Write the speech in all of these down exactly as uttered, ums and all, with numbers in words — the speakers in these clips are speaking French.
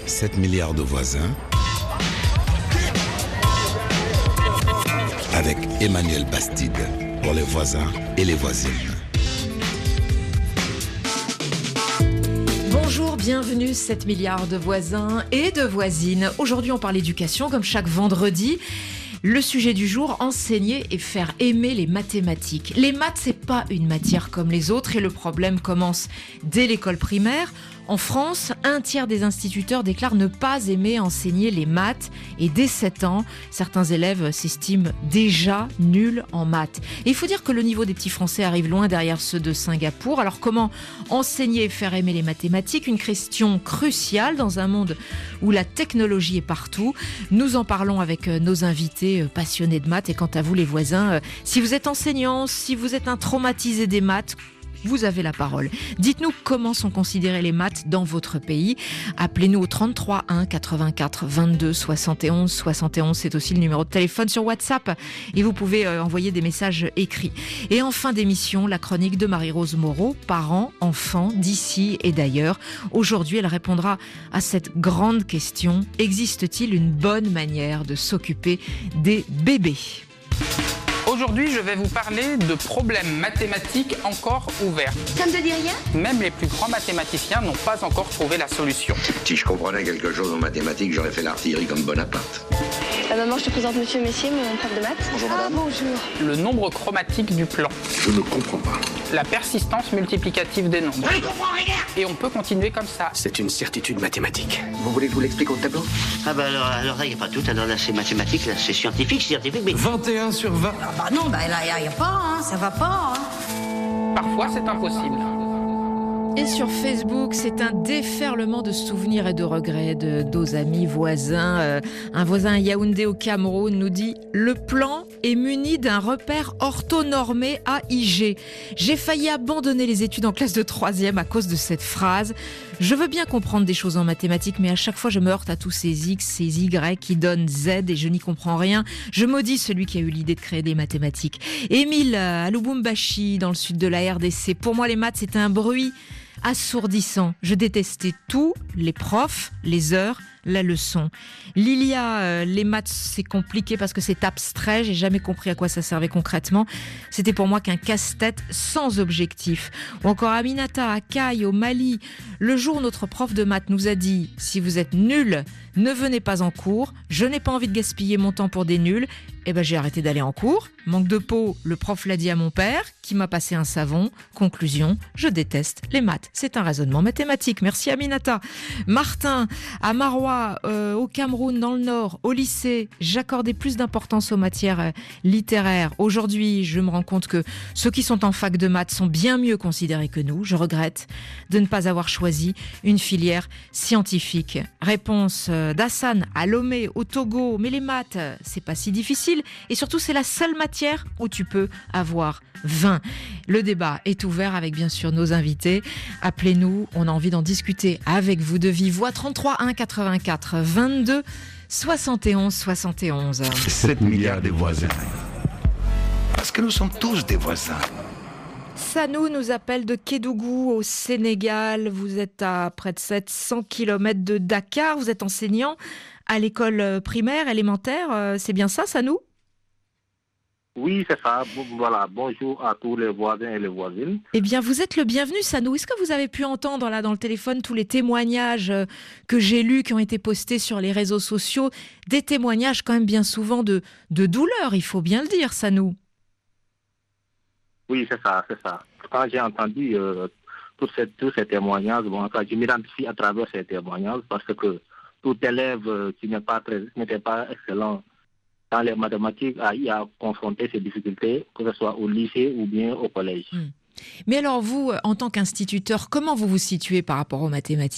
sept milliards de voisins avec Emmanuel Bastide pour les voisins et les voisines. Bonjour, bienvenue, sept milliards de voisins et de voisines. Aujourd'hui, on parle éducation comme chaque vendredi. Le sujet du jour, enseigner et faire aimer les mathématiques. Les maths, c'est pas une matière comme les autres et le problème commence dès l'école primaire. En France, un tiers des instituteurs déclarent ne pas aimer enseigner les maths et dès sept ans, certains élèves s'estiment déjà nuls en maths. Et il faut dire que le niveau des petits Français arrive loin derrière ceux de Singapour. Alors comment enseigner et faire aimer les mathématiques ? Une question cruciale dans un monde où la technologie est partout. Nous en parlons avec nos invités passionnés de maths. Et quant à vous les voisins, si vous êtes enseignants, si vous êtes un traumatisé des maths, vous avez la parole. Dites-nous comment sont considérées les maths dans votre pays. Appelez-nous au trente-trois un quatre-vingt-quatre vingt-deux soixante et onze soixante et onze. C'est aussi le numéro de téléphone sur WhatsApp. Et vous pouvez euh, envoyer des messages écrits. Et en fin d'émission, la chronique de Marie-Rose Moreau, parents, enfants, d'ici et d'ailleurs. Aujourd'hui, elle répondra à cette grande question. Existe-t-il une bonne manière de s'occuper des bébés ? Aujourd'hui, je vais vous parler de problèmes mathématiques encore ouverts. Ça ne te dit rien ? Même les plus grands mathématiciens n'ont pas encore trouvé la solution. Si je comprenais quelque chose en mathématiques, j'aurais fait l'artillerie comme Bonaparte. Ah, maman, je te présente monsieur Messier, mon prof de maths. Bonjour Ah, madame. bonjour. Le nombre chromatique du plan. Je ne comprends pas. La persistance multiplicative des nombres. Je ne comprends rien. Et on peut continuer comme ça. C'est une certitude mathématique. Vous voulez que je vous l'explique au tableau ? Ah bah alors, alors là, il n'y a pas de doute. Alors là, c'est mathématique, là, c'est scientifique, scientifique, mais... vingt et un sur vingt. Ah bah non, bah là, il n'y a, a pas, hein, ça va pas. Hein. Parfois, c'est impossible. Et sur Facebook, c'est un déferlement de souvenirs et de regrets de nos amis voisins. Euh, un voisin à Yaoundé au Cameroun nous dit « Le plan est muni d'un repère orthonormé A I G. J'ai failli abandonner les études en classe de troisième à cause de cette phrase. Je veux bien comprendre des choses en mathématiques, mais à chaque fois je me heurte à tous ces X, ces Y qui donnent Z et je n'y comprends rien. Je maudis celui qui a eu l'idée de créer des mathématiques. » Émile à Lubumbashi, dans le sud de la R D C. Pour moi, les maths, c'est un bruit assourdissant. Je détestais tout, les profs, les heures, la leçon. Lilia, euh, les maths, c'est compliqué parce que c'est abstrait. J'ai jamais compris à quoi ça servait concrètement. C'était pour moi qu'un casse-tête sans objectif. Ou encore Aminata, à Caille, au Mali. Le jour où notre prof de maths nous a dit « Si vous êtes nul, ne venez pas en cours. Je n'ai pas envie de gaspiller mon temps pour des nuls. » Eh ben, j'ai arrêté d'aller en cours. Manque de peau, le prof l'a dit à mon père, qui m'a passé un savon. Conclusion, je déteste les maths. C'est un raisonnement mathématique. Merci Aminata. Martin, à Marois, euh, au Cameroun, dans le Nord, au lycée, j'accordais plus d'importance aux matières euh, littéraires. Aujourd'hui, je me rends compte que ceux qui sont en fac de maths sont bien mieux considérés que nous. Je regrette de ne pas avoir choisi une filière scientifique. Réponse euh, d'Hassan à Lomé, au Togo. Mais les maths, c'est pas si difficile. Et surtout, c'est la seule matière où tu peux avoir vingt. Le débat est ouvert avec bien sûr nos invités. Appelez-nous, on a envie d'en discuter avec vous de vive voix. trente-trois un quatre-vingt-quatre vingt-deux soixante et onze soixante et onze. sept milliards de voisins. Parce que nous sommes tous des voisins. Sanou nous appelle de Kédougou au Sénégal. Vous êtes à près de sept cents kilomètres de Dakar. Vous êtes enseignant à l'école primaire, élémentaire. C'est bien ça, Sanou ? Oui, c'est ça. Voilà. Bonjour à tous les voisins et les voisines. Eh bien, vous êtes le bienvenu, Sanou. Est-ce que vous avez pu entendre là dans le téléphone tous les témoignages que j'ai lus, qui ont été postés sur les réseaux sociaux, des témoignages quand même bien souvent de, de douleur, il faut bien le dire, Sanou. Oui, c'est ça, c'est ça. Quand j'ai entendu euh, tous, ces, tous ces témoignages, bon, quand je m'identifie à travers ces témoignages parce que tout élève euh, qui n'est pas très, n'était pas excellent dans les mathématiques a eu à confronter ces difficultés, que ce soit au lycée ou bien au collège. Mmh. Mais alors vous, en tant qu'instituteur, comment vous vous situez par rapport aux mathématiques ?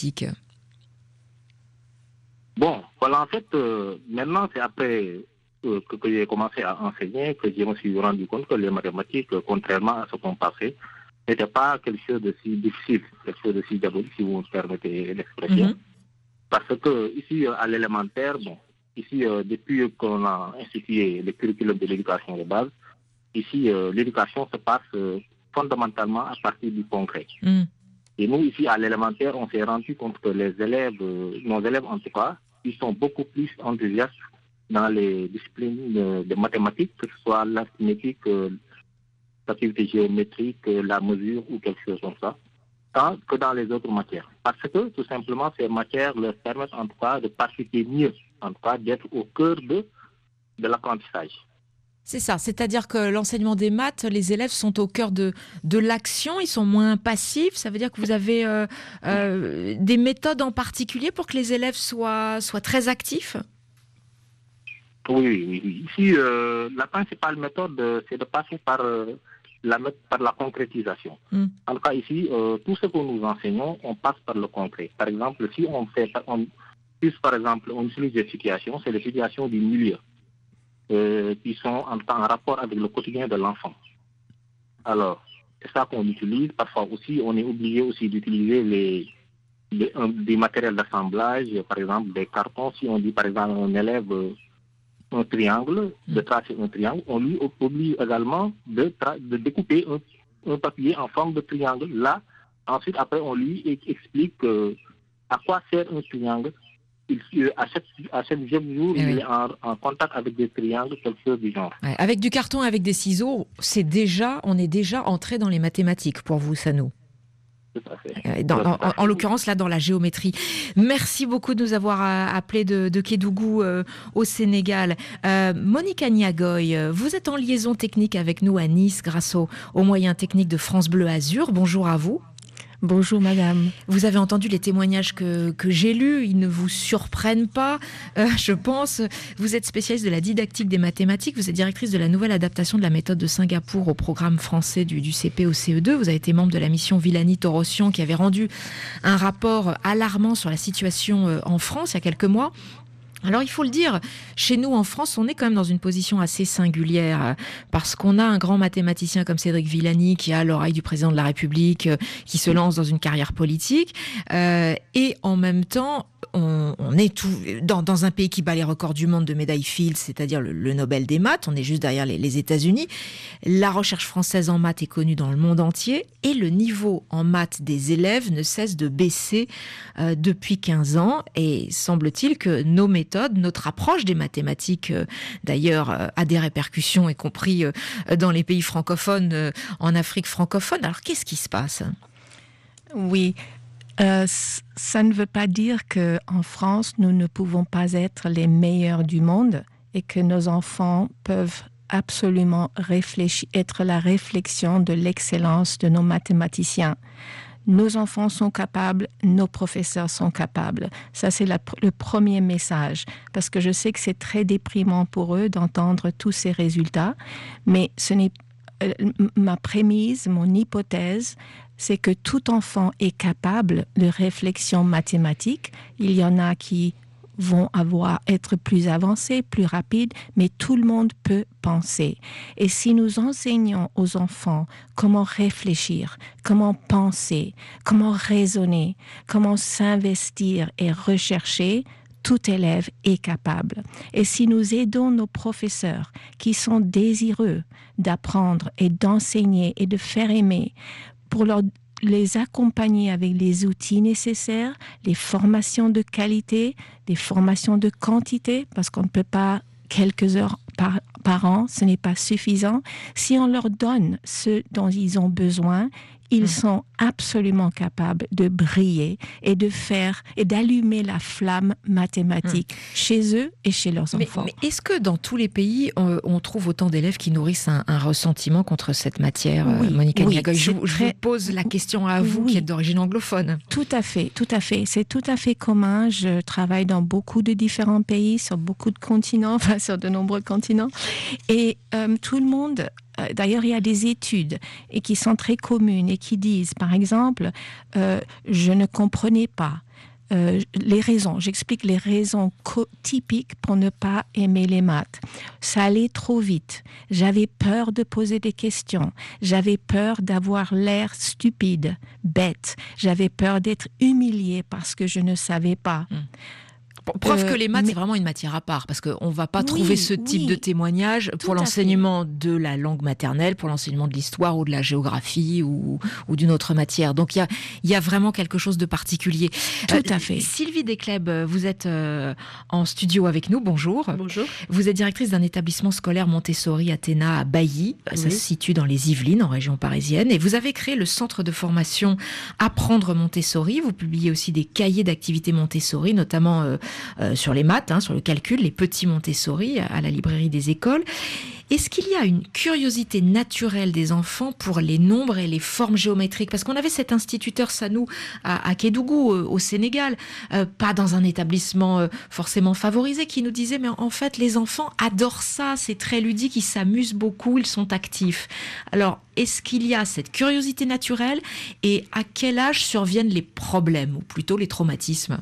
Bon, voilà, en fait, euh, maintenant, c'est après euh, que, que j'ai commencé à enseigner que je me suis rendu compte que les mathématiques, euh, contrairement à ce qu'on pensait, n'étaient pas quelque chose de si difficile, quelque chose de si diabolique, si vous me permettez l'expression. Mmh. Parce que ici, à l'élémentaire, bon, ici, euh, depuis qu'on a institué le curriculum de l'éducation de base, ici, euh, l'éducation se passe euh, fondamentalement à partir du concret. Mmh. Et nous, ici, à l'élémentaire, on s'est rendu compte que les élèves, euh, nos élèves en tout cas, ils sont beaucoup plus enthousiastes dans les disciplines de, de mathématiques, que ce soit l'arithmétique, euh, l'activité géométrique, euh, la mesure ou quelque chose comme ça, tant que dans les autres matières. Parce que, tout simplement, ces matières leur permettent en tout cas de participer mieux, en tout cas d'être au cœur de, de l'apprentissage. C'est ça, c'est-à-dire que l'enseignement des maths, les élèves sont au cœur de, de l'action, ils sont moins passifs, ça veut dire que vous avez euh, euh, des méthodes en particulier pour que les élèves soient, soient très actifs ? Oui, oui, oui. Ici, euh, la principale méthode, euh, c'est de passer par, euh, la, par la concrétisation. Mm. En tout cas, ici, euh, tout ce que nous enseignons, on passe par le concret. Par exemple, si on fait, on, si, par exemple, on utilise des situations, c'est les situations du milieu. Euh, qui sont en, en rapport avec le quotidien de l'enfant. Alors, c'est ça qu'on utilise. Parfois aussi, on est obligé aussi d'utiliser les, les, un, des matériels d'assemblage, par exemple des cartons. Si on dit par exemple un élève un triangle, de tracer un triangle, on lui oblige également de, tra- de découper un, un papier en forme de triangle. Là, ensuite, après, on lui explique euh, à quoi sert un triangle. Il, à chaque, à chaque jour, eh il oui. est en, en contact avec des triangles, quelque chose du genre. Ouais, avec du carton, avec des ciseaux, c'est déjà, on est déjà entré dans les mathématiques pour vous, Sanou. Tout à fait. Dans, en, en, en l'occurrence, là, dans la géométrie. Merci beaucoup de nous avoir appelés de, de Kédougou euh, au Sénégal. Euh, Monique Niagoy, vous êtes en liaison technique avec nous à Nice grâce aux, aux moyens techniques de France Bleu Azur. Bonjour à vous. Bonjour madame. Vous avez entendu les témoignages que, que j'ai lus, ils ne vous surprennent pas, euh, je pense. Vous êtes spécialiste de la didactique des mathématiques, vous êtes directrice de la nouvelle adaptation de la méthode de Singapour au programme français du, du C P au C E deux. Vous avez été membre de la mission Villani-Torossian qui avait rendu un rapport alarmant sur la situation en France il y a quelques mois. Alors il faut le dire, chez nous en France, on est quand même dans une position assez singulière parce qu'on a un grand mathématicien comme Cédric Villani qui a l'oreille du président de la République, qui se lance dans une carrière politique euh, et en même temps, on, on est tout dans, dans un pays qui bat les records du monde de médailles Fields, c'est-à-dire le, le Nobel des maths, on est juste derrière les, les États-Unis. La recherche française en maths est connue dans le monde entier et le niveau en maths des élèves ne cesse de baisser euh, depuis quinze ans et semble-t-il que nos méthodes, notre approche des mathématiques, euh, d'ailleurs, euh, a des répercussions, y compris euh, dans les pays francophones, euh, en Afrique francophone. Alors, qu'est-ce qui se passe ? Oui, euh, ça ne veut pas dire qu'en France, nous ne pouvons pas être les meilleurs du monde et que nos enfants peuvent absolument réfléchir, être la réflexion de l'excellence de nos mathématiciens. Nos enfants sont capables, nos professeurs sont capables. Ça, c'est la, le premier message, parce que je sais que c'est très déprimant pour eux d'entendre tous ces résultats, mais ce n'est euh, ma prémisse, mon hypothèse, c'est que tout enfant est capable de réflexion mathématique. Il y en a qui vont avoir, être plus avancés, plus rapides, mais tout le monde peut penser. Et si nous enseignons aux enfants comment réfléchir, comment penser, comment raisonner, comment s'investir et rechercher, tout élève est capable. Et si nous aidons nos professeurs qui sont désireux d'apprendre et d'enseigner et de faire aimer, pour leur les accompagner avec les outils nécessaires, les formations de qualité, des formations de quantité, parce qu'on ne peut pas quelques heures par, par an, ce n'est pas suffisant. Si on leur donne ce dont ils ont besoin, ils sont absolument capables de briller et de faire et d'allumer la flamme mathématique mmh. chez eux et chez leurs mais, enfants. Mais est-ce que dans tous les pays, on, on trouve autant d'élèves qui nourrissent un, un ressentiment contre cette matière, oui, Monique oui, Niagoy, je, très... je vous pose la question à vous, oui. qui êtes d'origine anglophone. Tout à fait, tout à fait. C'est tout à fait commun. Je travaille dans beaucoup de différents pays, sur beaucoup de continents, enfin sur de nombreux continents, et euh, tout le monde. D'ailleurs, il y a des études et qui sont très communes et qui disent, par exemple, euh, je ne comprenais pas euh, les raisons. J'explique les raisons co- typiques pour ne pas aimer les maths. Ça allait trop vite. J'avais peur de poser des questions. J'avais peur d'avoir l'air stupide, bête. J'avais peur d'être humiliée parce que je ne savais pas. Mmh. Preuve Euh, que les maths, mais- c'est vraiment une matière à part, parce qu'on ne va pas Oui, trouver ce type oui. de témoignage Tout pour à l'enseignement de la langue maternelle, pour l'enseignement de l'histoire ou de la géographie ou, ou d'une autre matière. Donc il y a, il y a vraiment quelque chose de particulier. Tout à fait. Sylvie Descleb, vous êtes euh, en studio avec nous. Bonjour. Bonjour. Vous êtes directrice d'un établissement scolaire Montessori Athéna à Bailly. Ça Oui. se situe dans les Yvelines, en région parisienne. Et vous avez créé le centre de formation Apprendre Montessori. Vous publiez aussi des cahiers d'activités Montessori, notamment euh, euh, sur les maths, hein, sur le calcul, les petits Montessori à la librairie des écoles. Est-ce qu'il y a une curiosité naturelle des enfants pour les nombres et les formes géométriques? Parce qu'on avait cet instituteur Sanou à, à Kédougou, euh, au Sénégal, euh, pas dans un établissement euh, forcément favorisé, qui nous disait mais en fait les enfants adorent ça, c'est très ludique, ils s'amusent beaucoup, ils sont actifs. Alors est-ce qu'il y a cette curiosité naturelle et à quel âge surviennent les problèmes ou plutôt les traumatismes?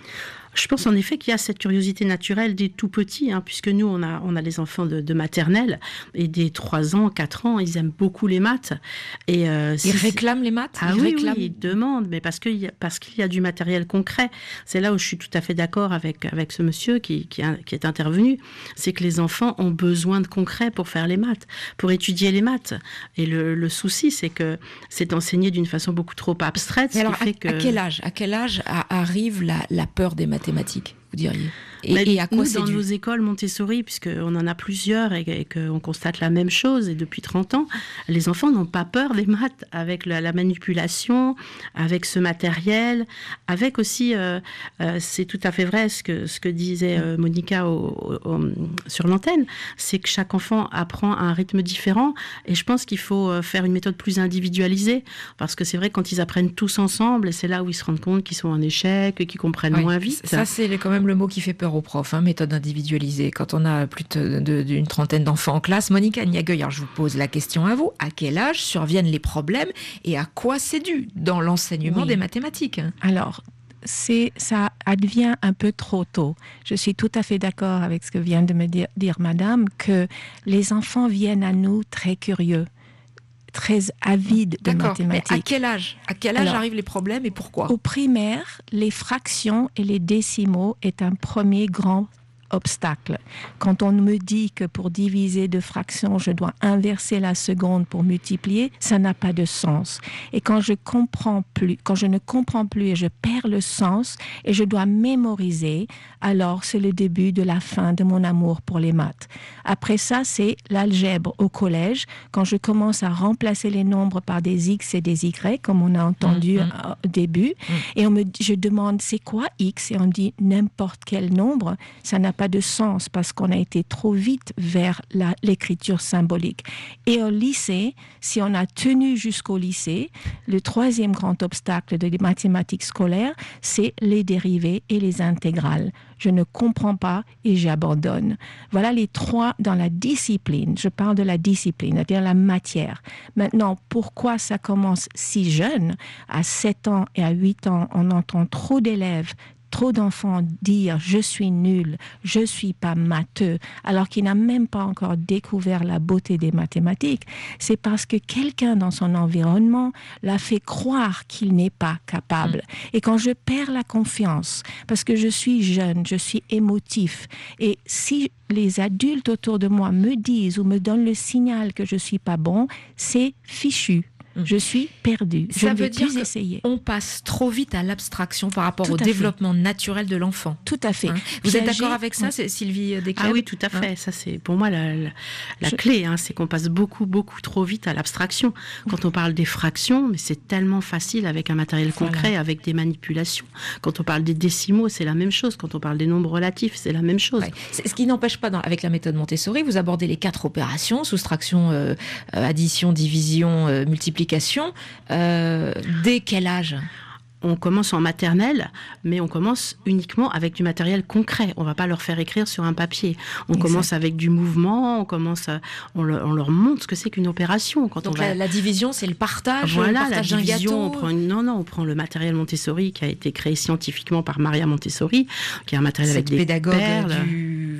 Je pense en effet qu'il y a cette curiosité naturelle des tout petits, hein, puisque nous, on a, on a les enfants de, de maternelle, et des trois ans, quatre ans, ils aiment beaucoup les maths. Et, euh, Ils réclament les maths? Ah ils oui, réclament... oui, ils demandent, mais parce qu'il y a, parce qu'il y a du matériel concret. C'est là où je suis tout à fait d'accord avec, avec ce monsieur qui, qui, a, qui est intervenu. C'est que les enfants ont besoin de concret pour faire les maths, pour étudier les maths. Et le, le souci, c'est que c'est enseigné d'une façon beaucoup trop abstraite. Mais alors, ce qui fait à, que... à quel âge, à quel âge a- arrive la, la peur des mathématiques, vous diriez? Et, Mais et à quoi nous, c'est dans dû? nos écoles Montessori, puisqu'on en a plusieurs et, et qu'on constate la même chose, et depuis trente ans, les enfants n'ont pas peur des maths, avec la, la manipulation, avec ce matériel, avec aussi, euh, euh, c'est tout à fait vrai ce que, ce que disait euh, Monica au, au, au, sur l'antenne, c'est que chaque enfant apprend à un rythme différent, et je pense qu'il faut faire une méthode plus individualisée, parce que c'est vrai quand ils apprennent tous ensemble, et c'est là où ils se rendent compte qu'ils sont en échec, et qu'ils comprennent Oui, moins vite. Ça, c'est quand même le mot qui fait peur aux profs, hein, méthode individualisée. Quand on a plus de, de, d'une trentaine d'enfants en classe, Monica Niagueuil, alors je vous pose la question à vous. À quel âge surviennent les problèmes et à quoi c'est dû dans l'enseignement Oui. des mathématiques? Alors, c'est, ça advient un peu trop tôt. Je suis tout à fait d'accord avec ce que vient de me dire, dire madame, que les enfants viennent à nous très curieux, très avides de D'accord. mathématiques. Mais à quel âge À quel âge Alors, arrivent les problèmes et pourquoi? Au primaire, les fractions et les décimaux est un premier grand obstacle. Quand on me dit que pour diviser deux fractions, je dois inverser la seconde pour multiplier, ça n'a pas de sens. Et quand je comprends plus, quand je ne comprends plus et je perds le sens et je dois mémoriser, alors c'est le début de la fin de mon amour pour les maths. Après ça, c'est l'algèbre au collège. Quand je commence à remplacer les nombres par des X et des Y, comme on a entendu Mmh. au début, mmh. et on me, je demande c'est quoi X, et on me dit n'importe quel nombre, ça n'a pas de sens parce qu'on a été trop vite vers la, l'écriture symbolique. Et au lycée, si on a tenu jusqu'au lycée, le troisième grand obstacle des mathématiques scolaires, c'est les dérivés et les intégrales. Je ne comprends pas et j'abandonne. Voilà les trois dans la discipline. Je parle de la discipline, c'est-à-dire la matière. Maintenant, pourquoi ça commence si jeune? À sept ans et à huit ans, on entend trop d'élèves, trop d'enfants dire « je suis nul, je suis pas matheux », alors qu'il n'a même pas encore découvert la beauté des mathématiques. C'est parce que quelqu'un dans son environnement l'a fait croire qu'il n'est pas capable. Mmh. Et quand je perds la confiance, parce que je suis jeune, je suis émotif, et si les adultes autour de moi me disent ou me donnent le signal que je suis pas bon, c'est fichu. Je suis perdue. Je Ça ne veut vais dire plus essayer. On passe trop vite à l'abstraction par rapport tout au développement fait. naturel de l'enfant. Tout à fait. Hein Vous êtes Piaget, d'accord avec ça, oui. c'est Sylvie Descleb? Ah oui, tout à fait. Hein ça, c'est pour moi la, la, la Je... clé. Hein, c'est qu'on passe beaucoup, beaucoup trop vite à l'abstraction. Quand on parle des fractions, mais c'est tellement facile avec un matériel voilà. concret, avec des manipulations. Quand on parle des décimaux, c'est la même chose. Quand on parle des nombres relatifs, c'est la même chose. Ouais. C'est ce qui n'empêche pas, dans, avec la méthode Montessori, vous abordez les quatre opérations, soustraction, euh, addition, division, euh, multiplication. Euh, dès quel âge? On commence en maternelle, mais on commence uniquement avec du matériel concret. On ne va pas leur faire écrire sur un papier. On exact. Commence avec du mouvement, on, commence à, on, le, on leur montre ce que c'est qu'une opération. Quand Donc on la, va... la division, c'est le partage, voilà, le partage la d'un division, gâteau. On prend une... Non, non, on prend le matériel Montessori qui a été créé scientifiquement par Maria Montessori, qui est un matériel Cette avec des pédagogue perles. du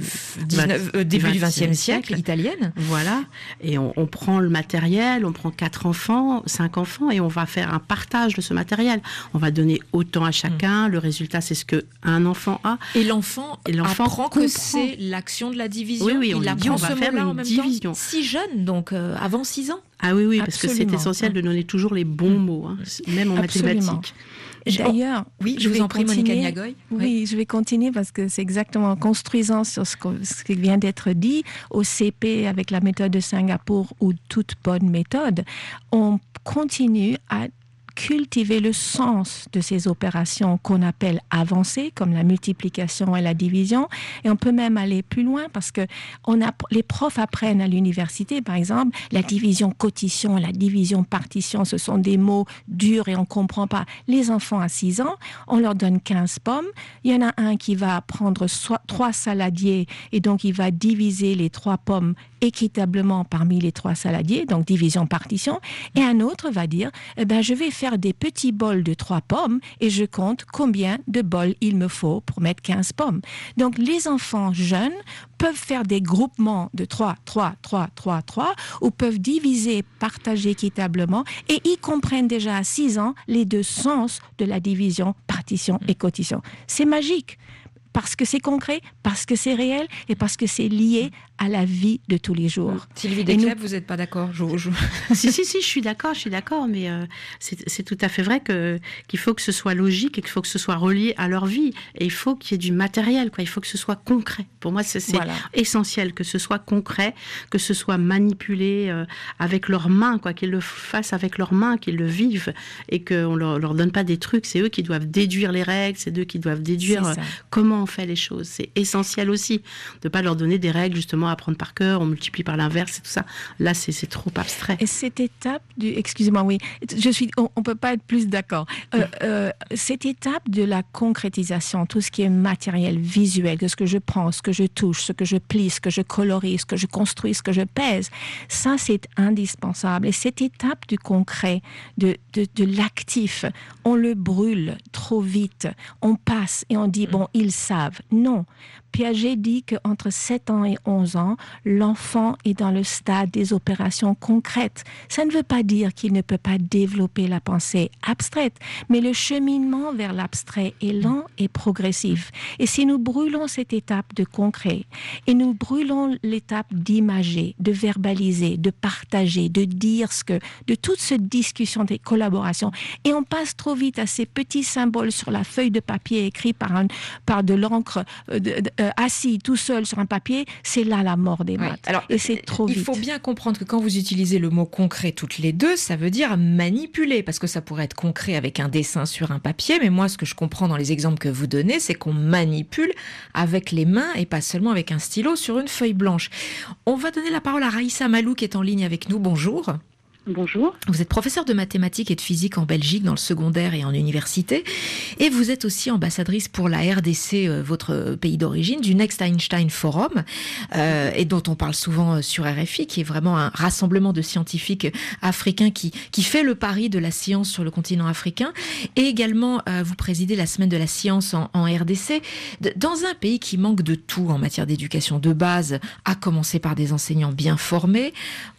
dix-neuf, euh, début du vingtième siècle, italienne. Voilà. Et on, on prend le matériel, on prend quatre enfants, cinq enfants, et on va faire un partage de ce matériel. On va donner autant à chacun. Mmh. Le résultat, c'est ce qu'un enfant a. Et l'enfant, et l'enfant apprend comprend. que c'est l'action de la division. Oui, oui, on il lui dit, apprend on va ce faire mot-là une en même division. temps. Si jeune, donc euh, avant six ans. Ah oui, oui, parce Absolument. que c'est essentiel de donner toujours les bons mots, hein, même en Absolument. mathématiques. D'ailleurs, oui, je, je vous en prie, Monica Niagoy. Oui, oui, je vais continuer parce que c'est exactement construisant sur ce, que, ce qui vient d'être dit. Au C P, avec la méthode de Singapour ou toute bonne méthode, on continue à cultiver le sens de ces opérations qu'on appelle avancées, comme la multiplication et la division. Et on peut même aller plus loin parce que on a, les profs apprennent à l'université, par exemple, la division quotition, la division partition, ce sont des mots durs et on ne comprend pas. Les enfants à six ans, on leur donne quinze pommes. Il y en a un qui va prendre soit, trois saladiers et donc il va diviser les trois pommes équitablement parmi les trois saladiers, donc division partition. Et un autre va dire, eh ben, je vais faire des petits bols de trois pommes et je compte combien de bols il me faut pour mettre quinze pommes. Donc les enfants jeunes peuvent faire des groupements de trois, trois, trois, trois, trois, ou peuvent diviser, partager équitablement, et ils comprennent déjà à six ans les deux sens de la division, partition et quotition. C'est magique. Parce que c'est concret, parce que c'est réel et parce que c'est lié à la vie de tous les jours. Sylvie Desclèves, nous... vous n'êtes pas d'accord? je, je... Si, si, si, je suis d'accord, je suis d'accord, mais euh, c'est, c'est tout à fait vrai que, qu'il faut que ce soit logique et qu'il faut que ce soit relié à leur vie. Et il faut qu'il y ait du matériel, quoi. Il faut que ce soit concret. Pour moi, c'est, c'est voilà. essentiel que ce soit concret, que ce soit manipulé euh, avec leurs mains, quoi, qu'ils le fassent avec leurs mains, qu'ils le vivent et qu'on ne leur, leur donne pas des trucs. C'est eux qui doivent déduire les règles, c'est eux qui doivent déduire euh, comment on fait les choses. C'est essentiel aussi de ne pas leur donner des règles justement à apprendre par cœur, on multiplie par l'inverse et tout ça. Là, c'est, c'est trop abstrait. Et cette étape du... Excusez-moi, oui. Je suis... On ne peut pas être plus d'accord. Euh, euh, cette étape de la concrétisation, tout ce qui est matériel, visuel, de ce que je prends, ce que je touche, ce que je plie, ce que je colorie, ce que je construis, ce que je pèse, ça, c'est indispensable. Et cette étape du concret, de, de, de l'actif, on le brûle trop vite. On passe et on dit, bon, ils savent. Non. Piaget dit qu'entre sept ans et onze ans, l'enfant est dans le stade des opérations concrètes. Ça ne veut pas dire qu'il ne peut pas développer la pensée abstraite, mais le cheminement vers l'abstrait est lent et progressif. Et si nous brûlons cette étape de concret, et nous brûlons l'étape d'imager, de verbaliser, de partager, de dire ce que, de toute cette discussion, des collaborations, et on passe trop vite à ces petits symboles sur la feuille de papier écrits par, un, par de l'encre euh, de, de, euh, assis tout seul sur un papier, c'est là la mort des maths. Oui. Alors, et c'est trop il vite. faut bien comprendre que quand vous utilisez le mot concret toutes les deux, ça veut dire manipuler, parce que ça pourrait être concret avec un dessin sur un papier, mais moi, ce que je comprends dans les exemples que vous donnez, c'est qu'on manipule avec les mains et pas seulement avec un stylo sur une feuille blanche. On va donner la parole à Raïssa Malou qui est en ligne avec nous. Bonjour. Bonjour. Vous êtes professeure de mathématiques et de physique en Belgique, dans le secondaire et en université. Et vous êtes aussi ambassadrice pour la R D C, euh, votre pays d'origine, du Next Einstein Forum, euh, et dont on parle souvent sur R F I, qui est vraiment un rassemblement de scientifiques africains qui, qui fait le pari de la science sur le continent africain. Et également, euh, vous présidez la semaine de la science en, en R D C. De, dans un pays qui manque de tout en matière d'éducation de base, à commencer par des enseignants bien formés,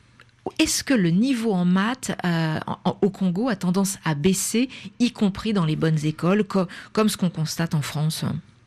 est-ce que le niveau en maths euh, en, au Congo a tendance à baisser, y compris dans les bonnes écoles, co- comme ce qu'on constate en France ?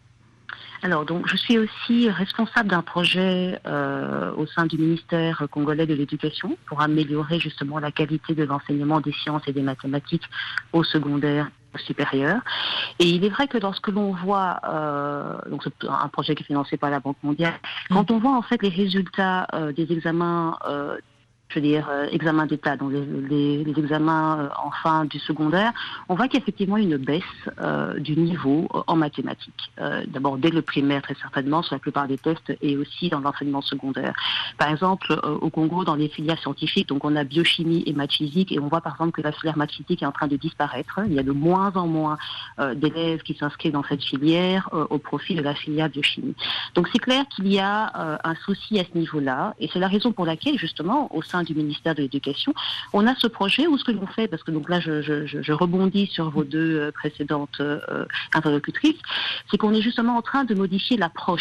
Alors, donc, je suis aussi responsable d'un projet euh, au sein du ministère congolais de l'Éducation pour améliorer justement la qualité de l'enseignement des sciences et des mathématiques au secondaire supérieur. Et il est vrai que lorsque l'on voit, euh, donc c'est un projet qui est financé par la Banque mondiale, quand on voit en fait les résultats euh, des examens euh, je veux dire, euh, examens d'État, donc les, les, les examens euh, en fin du secondaire, on voit qu'il y a effectivement une baisse euh, du niveau euh, en mathématiques. Euh, d'abord, dès le primaire, très certainement, sur la plupart des tests, et aussi dans l'enseignement secondaire. Par exemple, euh, au Congo, dans les filières scientifiques, donc on a biochimie et maths physique, et on voit par exemple que la filière maths physique est en train de disparaître. Il y a de moins en moins euh, d'élèves qui s'inscrivent dans cette filière euh, au profit de la filière biochimie. Donc c'est clair qu'il y a euh, un souci à ce niveau-là, et c'est la raison pour laquelle, justement, au sein du ministère de l'Éducation, on a ce projet où ce que l'on fait, parce que donc là je, je, je rebondis sur vos deux euh, précédentes euh, interlocutrices, c'est qu'on est justement en train de modifier l'approche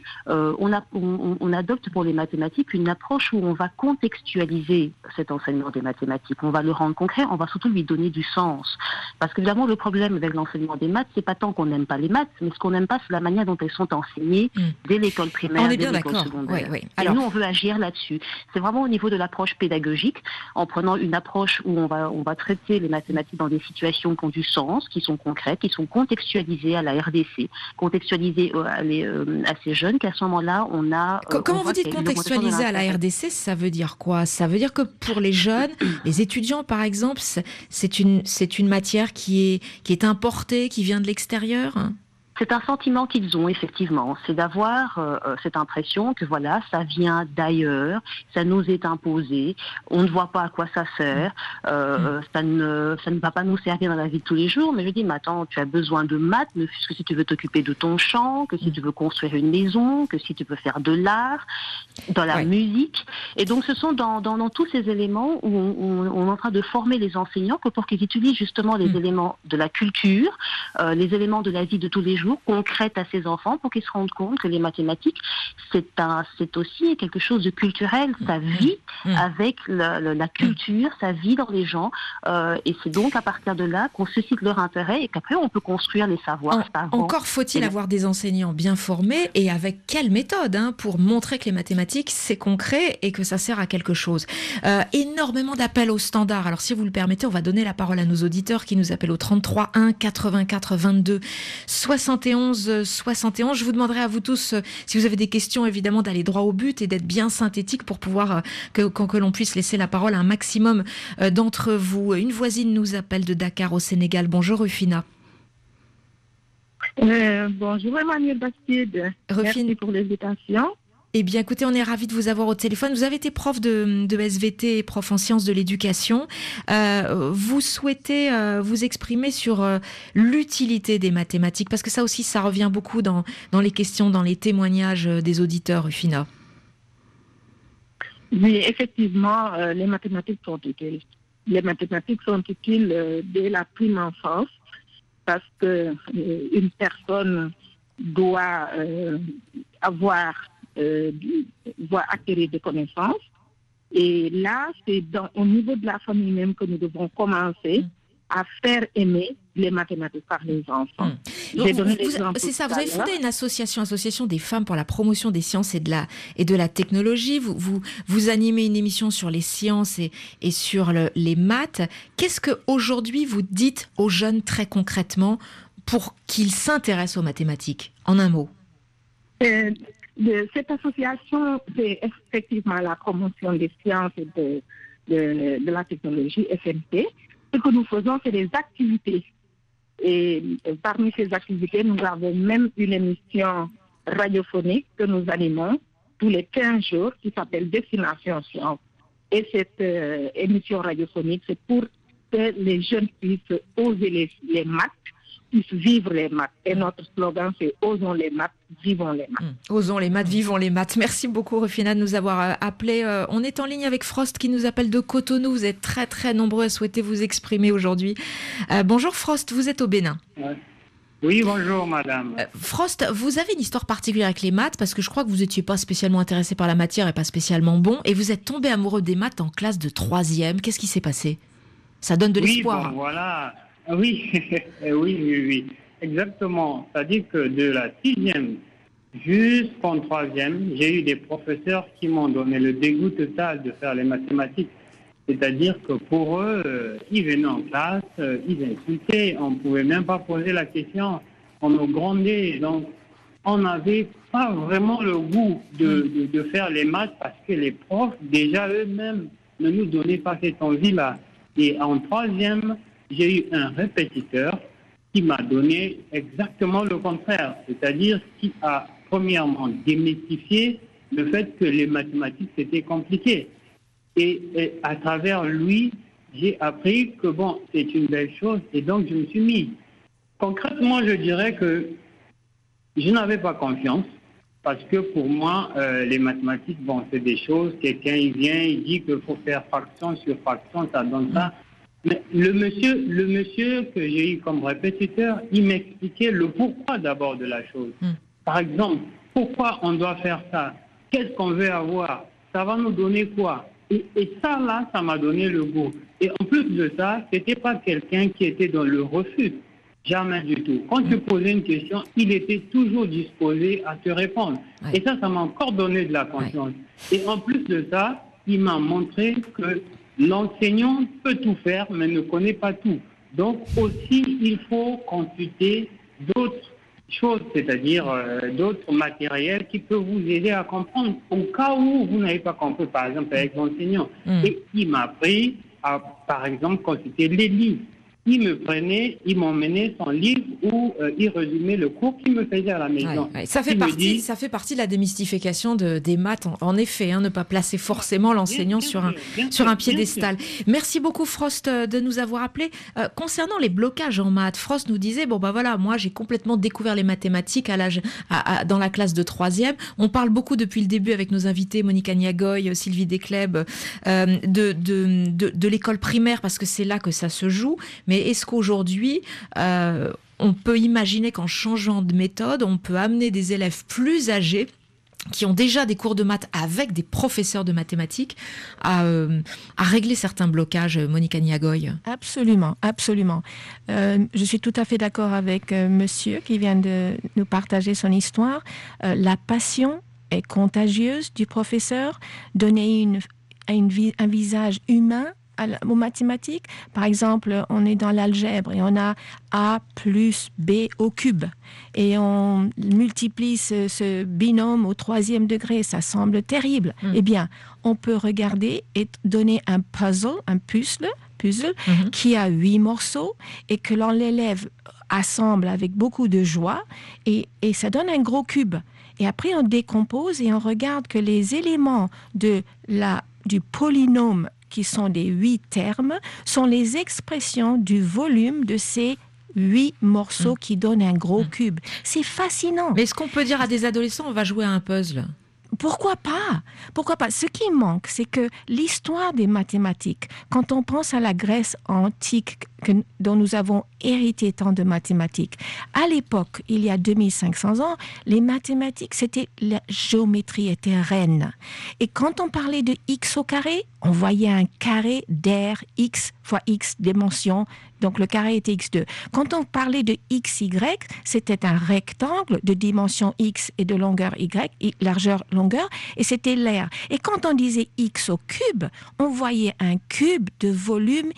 euh, on, a, on, on adopte pour les mathématiques une approche où on va contextualiser cet enseignement des mathématiques. On va le rendre concret, on va surtout lui donner du sens. Parce qu'évidemment, le problème avec l'enseignement des maths, c'est pas tant qu'on n'aime pas les maths, mais ce qu'on n'aime pas, c'est la manière dont elles sont enseignées mmh. dès l'école primaire, on est dès bien l'école d'accord. secondaire. Oui, oui. Alors, et nous, on veut agir là-dessus. C'est vraiment au niveau de l'approche pédagogique, en prenant une approche où on va, on va traiter les mathématiques dans des situations qui ont du sens, qui sont concrètes, qui sont contextualisées à la R D C, contextualisées à, les, euh, à ces jeunes, qu'à ce moment-là, on a... Euh, Comment on vous dites contextualiser à la R D C, ça veut dire quoi? Ça veut dire que pour les jeunes, les étudiants par exemple, c'est une, c'est une matière qui est, qui est importée, qui vient de l'extérieur? C'est un sentiment qu'ils ont, effectivement. C'est d'avoir euh, cette impression que, voilà, ça vient d'ailleurs, ça nous est imposé, on ne voit pas à quoi ça sert, euh, ça, ne, ça ne va pas nous servir dans la vie de tous les jours. Mais je dis, mais attends, tu as besoin de maths, ne fût-ce que si tu veux t'occuper de ton champ, que si tu veux construire une maison, que si tu veux faire de l'art, dans la ouais. musique. Et donc, ce sont dans, dans, dans tous ces éléments où on, on, on est en train de former les enseignants que pour qu'ils utilisent justement les mmh. éléments de la culture, euh, les éléments de la vie de tous les jours, concrète à ces enfants pour qu'ils se rendent compte que les mathématiques, c'est un, c'est aussi quelque chose de culturel. Ça vit mmh. avec le, le, la culture, ça vit dans les gens. Euh, et c'est donc à partir de là qu'on suscite leur intérêt et qu'après on peut construire les savoirs. En, encore faut-il et avoir des enseignants bien formés et avec quelle méthode hein, pour montrer que les mathématiques, c'est concret et que ça sert à quelque chose. Euh, énormément d'appels au standard. Alors si vous le permettez, on va donner la parole à nos auditeurs qui nous appellent au trente-trois un quatre-vingt-quatre vingt-deux soixante et onze soixante et onze. Je vous demanderai à vous tous, euh, si vous avez des questions, évidemment, d'aller droit au but et d'être bien synthétique pour pouvoir euh, que, que, que l'on puisse laisser la parole à un maximum euh, d'entre vous. Une voisine nous appelle de Dakar au Sénégal. Bonjour Rufina. Euh, bonjour Emmanuel Bastide. Merci pour l'invitation. Eh bien, écoutez, on est ravis de vous avoir au téléphone. Vous avez été prof de, de S V T et prof en sciences de l'éducation. Euh, vous souhaitez euh, vous exprimer sur euh, l'utilité des mathématiques, parce que ça aussi, ça revient beaucoup dans, dans les questions, dans les témoignages des auditeurs, Rufina. Oui, effectivement, euh, les mathématiques sont utiles. Les mathématiques sont utiles euh, dès la prime enfance, parce que euh, une personne doit euh, avoir Euh, voire acquérir des connaissances. Et là, c'est dans, au niveau de la famille même que nous devons commencer mmh. à faire aimer les mathématiques par les enfants. Mmh. J'ai donné l'exemple. C'est ça, vous avez fondé une association, association des femmes pour la promotion des sciences et de la, et de la technologie. Vous, vous, vous animez une émission sur les sciences et, et sur le, les maths. Qu'est-ce qu'aujourd'hui vous dites aux jeunes très concrètement pour qu'ils s'intéressent aux mathématiques? En un mot. Euh, De cette association, c'est effectivement la promotion des sciences et de, de, de la technologie, F M T. Ce que nous faisons, c'est des activités. Et parmi ces activités, nous avons même une émission radiophonique que nous animons tous les quinze jours qui s'appelle Destination Science. Et cette euh, émission radiophonique, c'est pour que les jeunes puissent oser les, les maths, puissent vivre les maths. Et notre slogan, c'est « Osons les maths, vivons les maths mmh. ». Osons les maths, vivons les maths. Merci beaucoup, Rufina, de nous avoir euh, appelé. Euh, on est en ligne avec Frost qui nous appelle de Cotonou. Vous êtes très, très nombreux à souhaiter vous exprimer aujourd'hui. Euh, bonjour Frost, vous êtes au Bénin. Ouais. Oui, bonjour madame. Euh, Frost, vous avez une histoire particulière avec les maths parce que je crois que vous n'étiez pas spécialement intéressé par la matière et pas spécialement bon. Et vous êtes tombé amoureux des maths en classe de troisième. Qu'est-ce qui s'est passé? Ça donne de oui, l'espoir. Bon, voilà. Oui, oui, oui, oui, exactement. C'est-à-dire que de la sixième jusqu'en troisième, j'ai eu des professeurs qui m'ont donné le dégoût total de faire les mathématiques. C'est-à-dire que pour eux, euh, ils venaient en classe, euh, ils insultaient, on ne pouvait même pas poser la question, on nous grondait. Donc, on n'avait pas vraiment le goût de, de, de faire les maths parce que les profs, déjà eux-mêmes, ne nous donnaient pas cette envie-là. Et en troisième, j'ai eu un répétiteur qui m'a donné exactement le contraire, c'est-à-dire qui a premièrement démystifié le fait que les mathématiques c'était compliqué. Et, et à travers lui, j'ai appris que bon, c'est une belle chose et donc je me suis mis. Concrètement, je dirais que je n'avais pas confiance parce que pour moi, euh, les mathématiques, bon, c'est des choses, quelqu'un il vient, il dit qu'il faut faire fraction sur fraction, ça donne ça. Mais le monsieur, le monsieur que j'ai eu comme répétiteur, il m'expliquait le pourquoi d'abord de la chose. Mm. Par exemple, Pourquoi on doit faire ça? Qu'est-ce qu'on veut avoir? Ça va nous donner quoi? Et, et ça, là, ça m'a donné le goût. Et en plus de ça, c'était pas quelqu'un qui était dans le refus. Jamais du tout. Quand tu posais une question, il était toujours disposé à te répondre. Ouais. Et ça, ça m'a encore donné de la confiance. Ouais. Et en plus de ça, il m'a montré que l'enseignant peut tout faire, mais ne connaît pas tout. Donc aussi, il faut consulter d'autres choses, c'est-à-dire euh, d'autres matériels qui peuvent vous aider à comprendre au cas où vous n'avez pas compris, par exemple avec l'enseignant. Mmh. Et il m'a appris à, par exemple, consulter les livres. Il me prenait, il m'emmenait son livre où euh, il résumait le cours qu'il me faisait à la maison. Ouais, ouais. Ça, fait partie, dit... ça fait partie de la démystification de, des maths, en, en effet, hein, ne pas placer forcément l'enseignant sur un, sûr, sur un piédestal. Merci beaucoup, Frost, de nous avoir appelés. Euh, concernant les blocages en maths, Frost nous disait, bon ben voilà, moi j'ai complètement découvert les mathématiques à l'âge, à, à, dans la classe de troisième. On parle beaucoup depuis le début avec nos invités, Monica Niagoy, Sylvie Descleb, euh, de, de, de, de l'école primaire, parce que c'est là que ça se joue. Mais est-ce qu'aujourd'hui, euh, on peut imaginer qu'en changeant de méthode, on peut amener des élèves plus âgés qui ont déjà des cours de maths avec des professeurs de mathématiques à, euh, à régler certains blocages, Monica Niagoy? Absolument, absolument. Euh, je suis tout à fait d'accord avec euh, monsieur qui vient de nous partager son histoire. Euh, la passion est contagieuse du professeur. Donner une, une, un visage humain aux mathématiques. Par exemple, on est dans l'algèbre et on a A plus B au cube. Et on multiplie ce, ce binôme au troisième degré. Ça semble terrible. Mm. Eh bien, on peut regarder et donner un puzzle, un puzzle, puzzle mm-hmm. qui a huit morceaux et que l'élève assemble avec beaucoup de joie et, et ça donne un gros cube. Et après, on décompose et on regarde que les éléments de la, du polynôme qui sont des huit termes, sont les expressions du volume de ces huit morceaux mmh. qui donnent un gros mmh. cube. C'est fascinant. Mais est-ce qu'on peut dire à des adolescents, on va jouer à un puzzle ? Pourquoi pas ? Pourquoi pas ? Ce qui manque, c'est que l'histoire des mathématiques, quand on pense à la Grèce antique, que, dont nous avons hérité tant de mathématiques, à l'époque, il y a deux mille cinq cents ans, les mathématiques, c'était la géométrie était reine. Et quand on parlait de x au carré, on voyait un carré d'air x fois x dimensions, donc le carré était x deux. Quand on parlait de xy, c'était un rectangle de dimension x et de longueur y, largeur, longueur, et c'était l'air. Et quand on disait x au cube, on voyait un cube de volume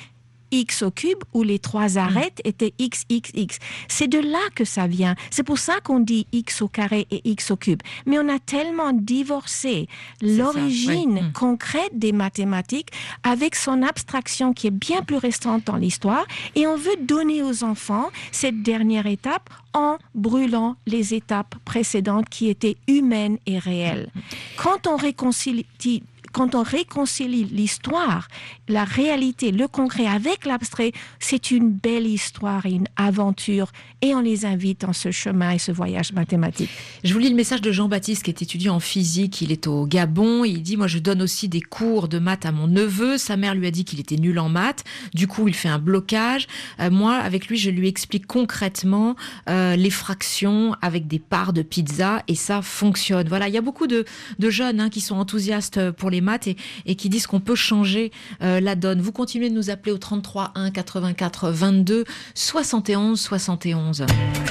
x au cube où les trois arêtes étaient x, x, x. C'est de là que ça vient. C'est pour ça qu'on dit x au carré et x au cube. Mais on a tellement divorcé C'est l'origine oui. concrète des mathématiques avec son abstraction qui est bien plus restante dans l'histoire et on veut donner aux enfants cette dernière étape en brûlant les étapes précédentes qui étaient humaines et réelles. Quand on réconcilie Quand on réconcilie l'histoire, la réalité, le concret avec l'abstrait, c'est une belle histoire et une aventure. Et on les invite dans ce chemin et ce voyage mathématique. Je vous lis le message de Jean-Baptiste qui est étudiant en physique. Il est au Gabon. Il dit, moi je donne aussi des cours de maths à mon neveu. Sa mère lui a dit qu'il était nul en maths. Du coup, il fait un blocage. Euh, moi, avec lui, je lui explique concrètement euh, les fractions avec des parts de pizza et ça fonctionne. Voilà, il y a beaucoup de, de jeunes hein, qui sont enthousiastes pour les maths et, et qui disent qu'on peut changer euh, la donne. Vous continuez de nous appeler au trente-trois un quatre-vingt-quatre vingt-deux soixante et onze soixante et onze.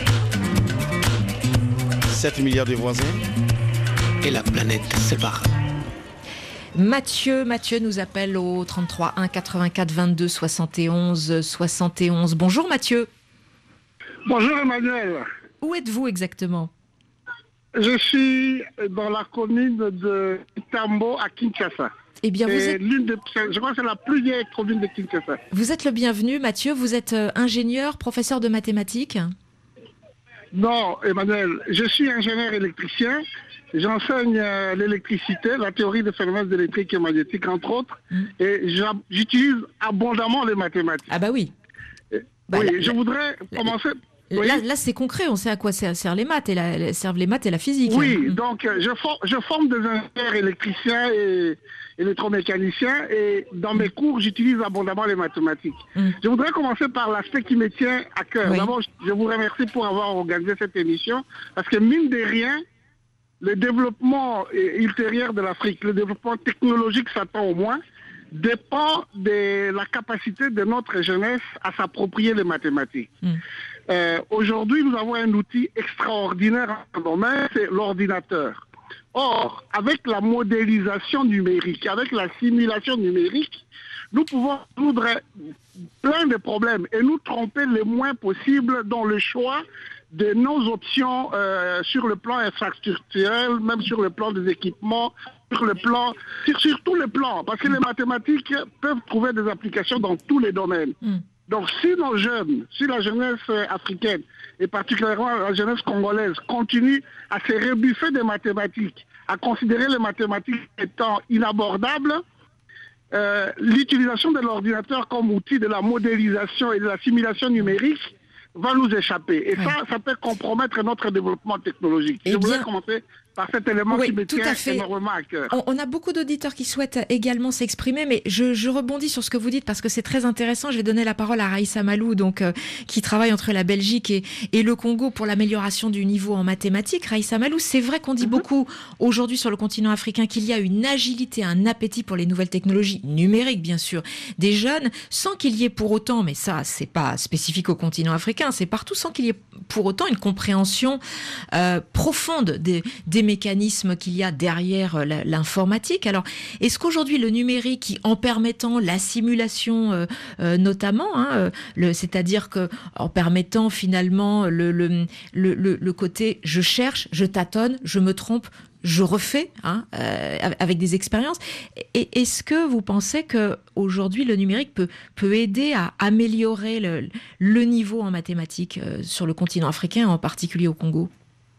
sept milliards de voisins et la planète sépare. Mathieu, Mathieu nous appelle au trente-trois un quatre-vingt-quatre vingt-deux soixante et onze soixante et onze. Bonjour Mathieu. Bonjour Emmanuel. Où êtes-vous exactement ? Je suis dans la commune de Tambo à Kinshasa. Eh bien, vous êtes... l'une de, je crois que c'est la plus vieille commune de Kinshasa. Vous êtes le bienvenu, Mathieu. Vous êtes ingénieur, professeur de mathématiques ? Non, Emmanuel. Je suis ingénieur électricien. J'enseigne euh, l'électricité, la théorie des phénomènes électriques et magnétiques, entre autres. Mmh. Et j'utilise abondamment les mathématiques. Ah bah oui. Et, bah, oui, la, je la, voudrais la, commencer... Là, oui. là, c'est concret, on sait à quoi servent les maths et la, servent les maths et la physique. Oui, hein. donc je, for, je forme des ingénieurs électriciens et électromécaniciens et dans mes cours, j'utilise abondamment les mathématiques. Mm. Je voudrais commencer par l'aspect qui me tient à cœur. Oui. D'abord, je vous remercie pour avoir organisé cette émission parce que mine de rien, le développement ultérieur de l'Afrique, le développement technologique s'attend au moins, dépend de la capacité de notre jeunesse à s'approprier les mathématiques. Mmh. Euh, aujourd'hui, nous avons un outil extraordinaire en domaine, c'est l'ordinateur. Or, avec la modélisation numérique, avec la simulation numérique, nous pouvons résoudre plein de problèmes et nous tromper le moins possible dans le choix de nos options euh, sur le plan infrastructurel, même sur le plan des équipements, sur le plan, sur, sur tous les plans, parce que les mathématiques peuvent trouver des applications dans tous les domaines. Mm. Donc si nos jeunes, si la jeunesse africaine, et particulièrement la jeunesse congolaise, continue à se rebuffer des mathématiques, à considérer les mathématiques étant inabordables, euh, l'utilisation de l'ordinateur comme outil de la modélisation et de la simulation numérique va nous échapper. Et ouais. ça, ça peut compromettre notre développement technologique. Eh Je voulais bien... commencer par cet élément oui, qui me tout tient à fait. énormément à cœur. On, on a beaucoup d'auditeurs qui souhaitent également s'exprimer, mais je, je rebondis sur ce que vous dites parce que c'est très intéressant. Je vais donner la parole à Raïssa Malou, donc, euh, qui travaille entre la Belgique et, et le Congo pour l'amélioration du niveau en mathématiques. Raïssa Malou, c'est vrai qu'on dit mm-hmm. beaucoup aujourd'hui sur le continent africain qu'il y a une agilité, un appétit pour les nouvelles technologies numériques, bien sûr, des jeunes, sans qu'il y ait pour autant, mais ça, c'est pas spécifique au continent africain, c'est partout, sans qu'il y ait pour autant une compréhension euh, profonde des, des mécanismes qu'il y a derrière l'informatique. Alors, est-ce qu'aujourd'hui le numérique, qui, en permettant la simulation euh, euh, notamment, hein, le, c'est-à-dire que en permettant finalement le, le, le, le, le côté je cherche, je tâtonne, je me trompe, je refais, hein, euh, avec des expériences. Et est-ce que vous pensez que aujourd'hui le numérique peut peut aider à améliorer le, le niveau en mathématiques euh, sur le continent africain, en particulier au Congo ?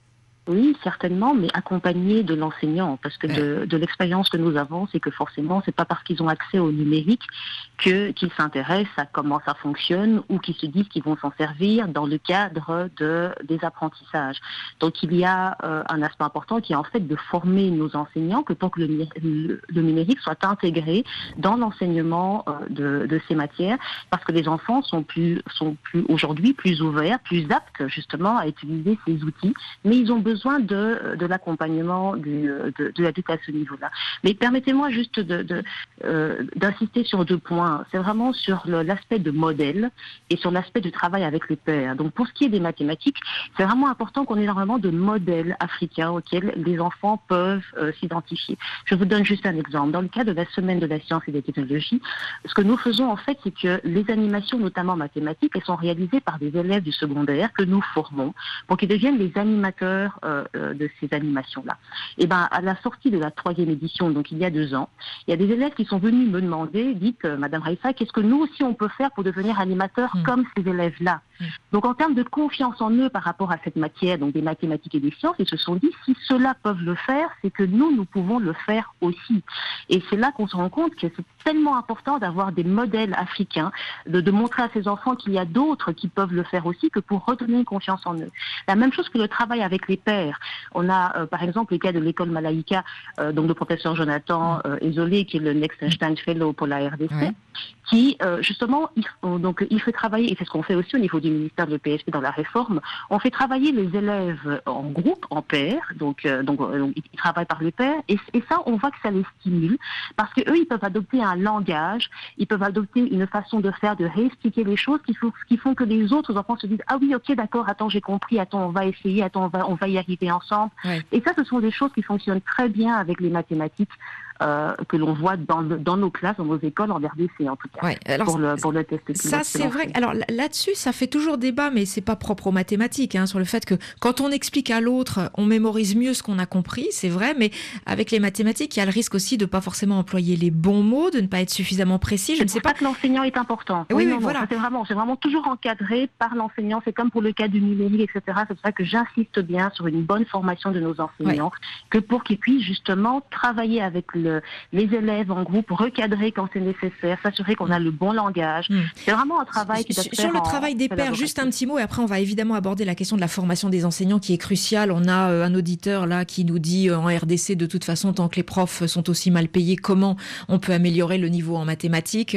Oui, certainement, mais accompagné de l'enseignant, parce que de, de l'expérience que nous avons, c'est que forcément, c'est pas parce qu'ils ont accès au numérique que qu'ils s'intéressent à comment ça fonctionne ou qu'ils se disent qu'ils vont s'en servir dans le cadre de des apprentissages. Donc, il y a euh, un aspect important qui est en fait de former nos enseignants, que pour que le, le, le numérique soit intégré dans l'enseignement euh, de, de ces matières, parce que les enfants sont plus sont plus aujourd'hui plus ouverts, plus aptes justement à utiliser ces outils, mais ils ont besoin besoin de, de l'accompagnement du, de, de l'adulte à ce niveau-là. Mais permettez-moi juste de, de, euh, d'insister sur deux points. C'est vraiment sur le, l'aspect de modèle et sur l'aspect du travail avec les pairs. Donc pour ce qui est des mathématiques, c'est vraiment important qu'on ait énormément de modèles africains auxquels les enfants peuvent euh, s'identifier. Je vous donne juste un exemple. Dans le cadre de la semaine de la science et des technologies, ce que nous faisons en fait, c'est que les animations, notamment mathématiques, elles sont réalisées par des élèves du secondaire que nous formons pour qu'ils deviennent les animateurs Euh, de ces animations-là. Et ben à la sortie de la troisième édition, donc il y a deux ans, il y a des élèves qui sont venus me demander, dites euh, Madame Raïssa, qu'est-ce que nous aussi on peut faire pour devenir animateurs mmh. comme ces élèves-là. Mmh. Donc en termes de confiance en eux par rapport à cette matière, donc des mathématiques et des sciences, ils se sont dit si ceux-là peuvent le faire, c'est que nous, nous pouvons le faire aussi. Et c'est là qu'on se rend compte que c'est tellement important d'avoir des modèles africains, de, de montrer à ces enfants qu'il y a d'autres qui peuvent le faire aussi, que pour redonner confiance en eux. La même chose que le travail avec les pairs. On a euh, par exemple le cas de l'école Malaïka, euh, donc le professeur Jonathan euh, Esolé, qui est le Next Einstein Fellow pour la R D C, ouais. qui euh, justement, il, donc, il fait travailler, et c'est ce qu'on fait aussi au niveau du ministère de l'E P S P dans la réforme, on fait travailler les élèves en groupe, en pair, donc, euh, donc, donc ils travaillent par les pairs, et, et ça, on voit que ça les stimule, parce qu'eux, ils peuvent adopter un langage, ils peuvent adopter une façon de faire, de réexpliquer les choses, qui font, qui font que les autres enfants se disent « Ah oui, ok, d'accord, attends, j'ai compris, attends, on va essayer, attends, on va, on va y arriver ensemble. Ouais. » Et ça, ce sont des choses qui fonctionnent très bien avec les mathématiques. Euh, que l'on voit dans, dans nos classes, dans nos écoles, en R D C en tout cas, ouais, alors, pour, le, pour le test. Ça, c'est vrai. Alors là-dessus, ça fait toujours débat, mais c'est pas propre aux mathématiques, hein, sur le fait que quand on explique à l'autre, on mémorise mieux ce qu'on a compris, c'est vrai, mais avec les mathématiques, il y a le risque aussi de pas forcément employer les bons mots, de ne pas être suffisamment précis. Je c'est ne sais pas pas que l'enseignant est important. Oui, oui, oui non, voilà. Non, c'est vraiment, c'est vraiment toujours encadré par l'enseignant. C'est comme pour le cas du numérique, et cetera. C'est pour ça que j'insiste bien sur une bonne formation de nos enseignants, ouais. que pour qu'ils puissent justement travailler avec le, les élèves en groupe, recadrer quand c'est nécessaire, s'assurer qu'on a le bon langage. Mmh. C'est vraiment un travail qui doit se faire. Sur le travail des pairs, juste un petit mot, et après on va évidemment aborder la question de la formation des enseignants qui est cruciale. On a euh, un auditeur là qui nous dit euh, en R D C, de toute façon, tant que les profs sont aussi mal payés, comment on peut améliorer le niveau en mathématiques.